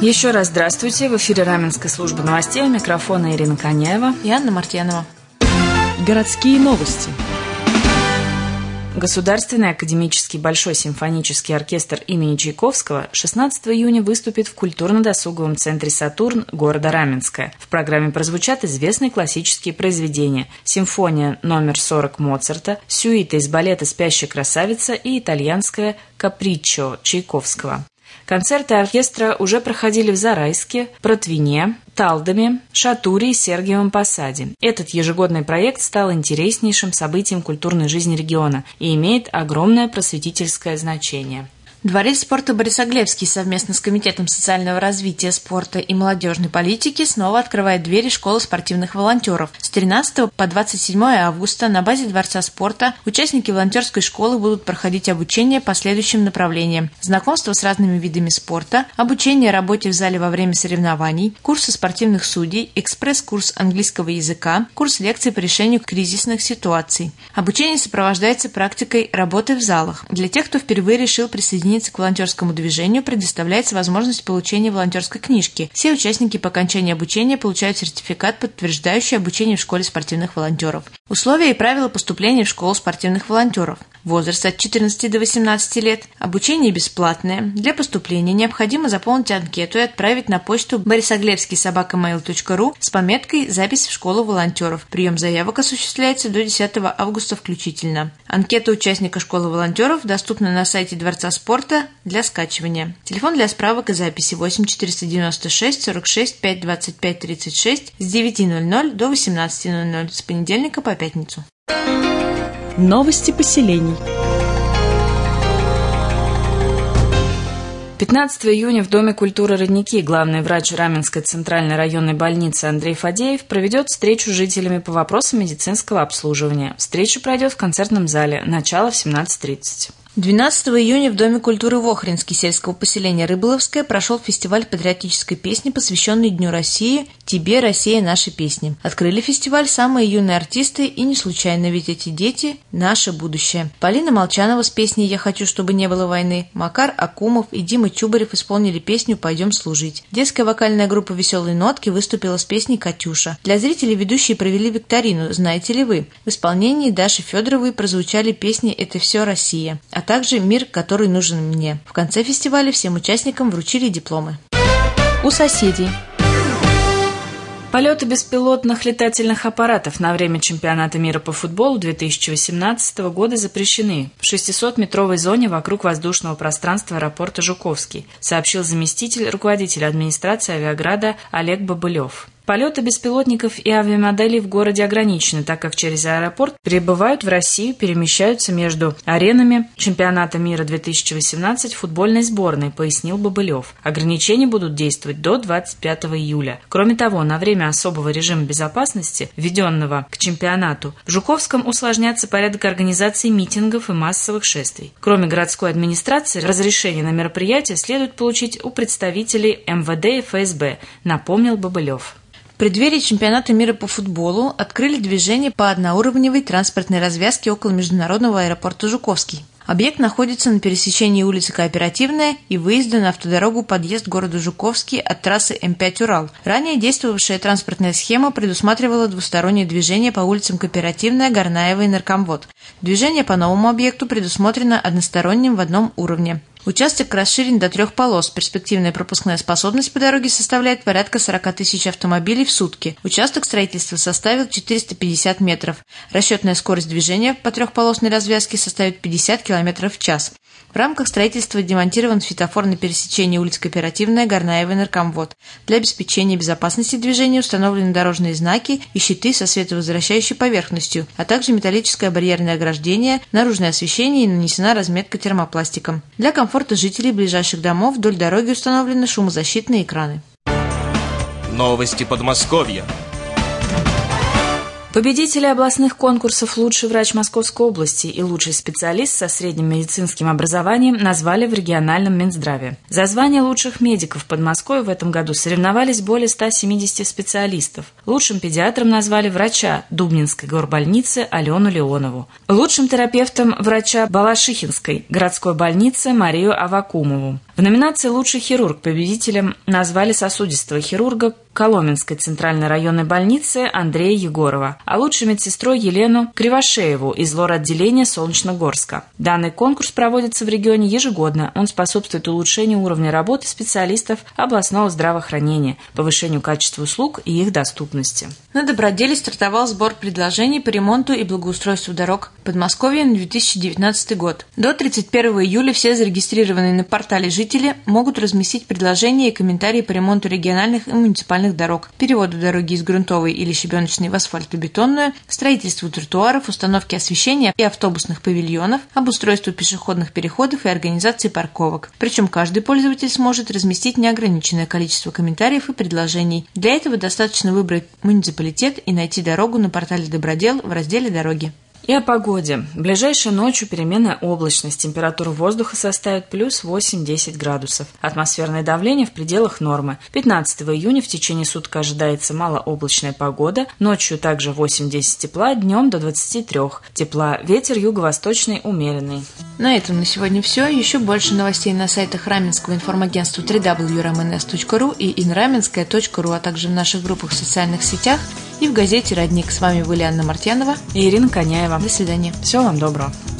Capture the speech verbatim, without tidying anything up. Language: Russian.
Еще раз здравствуйте. В эфире Раменская служба новостей. У микрофона Ирина Коняева и Анна Мартьянова. Городские новости. Государственный академический Большой симфонический оркестр имени Чайковского шестнадцатого июня выступит в культурно-досуговом центре «Сатурн» города Раменское. В программе прозвучат известные классические произведения: симфония номер сорок Моцарта, сюита из балета «Спящая красавица» и итальянское «Каприччо» Чайковского. Концерты оркестра уже проходили в Зарайске, Протвине, Талдоме, Шатуре и Сергиевом Посаде. Этот ежегодный проект стал интереснейшим событием культурной жизни региона и имеет огромное просветительское значение. Дворец спорта Борисоглебский совместно с Комитетом социального развития, спорта и молодежной политики снова открывает двери школы спортивных волонтеров. С тринадцатого по двадцать седьмое августа на базе Дворца спорта участники волонтерской школы будут проходить обучение по следующим направлениям: знакомство с разными видами спорта, обучение работе в зале во время соревнований, курсы спортивных судей, экспресс-курс английского языка, курс лекций по решению кризисных ситуаций. Обучение сопровождается практикой работы в залах. Для тех, кто впервые решил присоединиться к волонтерскому движению, предоставляется возможность получения волонтерской книжки. Все участники по окончании обучения получают сертификат, подтверждающий обучение в школе спортивных волонтеров. Условия и правила поступления в школу спортивных волонтеров. Возраст от четырнадцати до восемнадцати лет. Обучение бесплатное. Для поступления необходимо заполнить анкету и отправить на почту борисоглебский собака мейл точка ру с пометкой «Запись в школу волонтеров». Прием заявок осуществляется до десятого августа включительно. Анкета участника школы волонтеров доступна на сайте Дворца спорта для скачивания. Телефон для справок и записи восемь четыреста девяносто шесть сорок шесть пять двадцать пять тридцать шесть с девяти ноль ноль до восемнадцати ноль ноль с понедельника по пятницу. Новости поселений. пятнадцатого июня в Доме культуры «Родники» главный врач Раменской центральной районной больницы Андрей Фадеев проведет встречу с жителями по вопросам медицинского обслуживания. Встреча пройдет в концертном зале. Начало в семнадцать тридцать. двенадцатого июня в Доме культуры Вохринский сельского поселения Рыболовское прошел фестиваль патриотической песни, посвященный Дню России «Тебе, Россия, наши песни». Открыли фестиваль самые юные артисты, и не случайно, ведь эти дети – наше будущее. Полина Молчанова с песней «Я хочу, чтобы не было войны», Макар Акумов и Дима Чубарев исполнили песню «Пойдем служить». Детская вокальная группа «Веселые нотки» выступила с песней «Катюша». Для зрителей ведущие провели викторину «Знаете ли вы?». В исполнении Даши Федоровой прозвучали песни «Это все Россия», а также «Мир, который нужен мне». В конце фестиваля всем участникам вручили дипломы. У соседей. Полеты беспилотных летательных аппаратов на время чемпионата мира по футболу две тысячи восемнадцатого года запрещены в шестисотметровой зоне вокруг воздушного пространства аэропорта Жуковский, сообщил заместитель руководителя администрации Авиаграда Олег Бобылев. Полеты беспилотников и авиамоделей в городе ограничены, так как через аэропорт прибывают в Россию, перемещаются между аренами чемпионата мира две тысячи восемнадцать футбольной сборной, пояснил Бобылев. Ограничения будут действовать до двадцать пятого июля. Кроме того, на время особого режима безопасности, введенного к чемпионату, в Жуковском усложняется порядок организации митингов и массовых шествий. Кроме городской администрации, разрешение на мероприятие следует получить у представителей эм вэ дэ и эф эс бэ, напомнил Бобылев. В преддверии чемпионата мира по футболу открыли движение по одноуровневой транспортной развязке около международного аэропорта Жуковский. Объект находится на пересечении улицы Кооперативная и выезда на автодорогу подъезд к городу Жуковский от трассы эм пять «Урал». Ранее действовавшая транспортная схема предусматривала двустороннее движение по улицам Кооперативная, Горнаева и Наркомвод. Движение по новому объекту предусмотрено односторонним в одном уровне. Участок расширен до трех полос. Перспективная пропускная способность по дороге составляет порядка сорок тысяч автомобилей в сутки. Участок строительства составил четыреста пятьдесят метров. Расчетная скорость движения по трехполосной развязке составит пятьдесят километров в час. В рамках строительства демонтирован светофор на пересечении улиц Кооперативная, Горнаева и Наркомвод. Для обеспечения безопасности движения установлены дорожные знаки и щиты со световозвращающей поверхностью, а также металлическое барьерное ограждение, наружное освещение и нанесена разметка термопластиком. Для комфорта жителей ближайших домов вдоль дороги установлены шумозащитные экраны. Новости Подмосковья. Победители областных конкурсов «Лучший врач Московской области» и «Лучший специалист со средним медицинским образованием» назвали в региональном Минздраве. За звание лучших медиков Подмосковья в этом году соревновались более ста семидесяти специалистов. Лучшим педиатром назвали врача Дубнинской горбольницы Алену Леонову. Лучшим терапевтом врача Балашихинской городской больницы Марию Авакумову. В номинации «Лучший хирург» победителем назвали сосудистого хирурга Коломенской центральной районной больницы Андрея Егорова, а лучшей медсестрой Елену Кривошееву из лор-отделения Солнечногорска. Данный конкурс проводится в регионе ежегодно. Он способствует улучшению уровня работы специалистов областного здравоохранения, повышению качества услуг и их доступности. На Доброделе стартовал сбор предложений по ремонту и благоустройству дорог Подмосковья на две тысячи девятнадцатый год. До тридцать первого июля все зарегистрированные на портале жители могут разместить предложения и комментарии по ремонту региональных и муниципальных дорог, переводу дороги из грунтовой или щебеночной в асфальтобетонную, строительству тротуаров, установке освещения и автобусных павильонов, обустройству пешеходных переходов и организации парковок. Причем каждый пользователь сможет разместить неограниченное количество комментариев и предложений. Для этого достаточно выбрать муниципалитет и найти дорогу на портале Добродел в разделе «Дороги». И о погоде. Ближайшей ночью переменная облачность. Температура воздуха составит плюс восемь-десять градусов. Атмосферное давление в пределах нормы. пятнадцатого июня в течение суток ожидается малооблачная погода. Ночью также восемь-десять тепла, днем до двадцати трёх тепла. Ветер юго-восточный умеренный. На этом на сегодня все. Еще больше новостей на сайтах Раменского информагентства дабл ю дабл ю дабл ю точка эр эм эн эс точка ру и инраменская точка ру, а также в наших группах в социальных сетях и в газете «Родник». С вами были Анна Мартьянова и Ирина Коняева. До свидания. Всего вам доброго.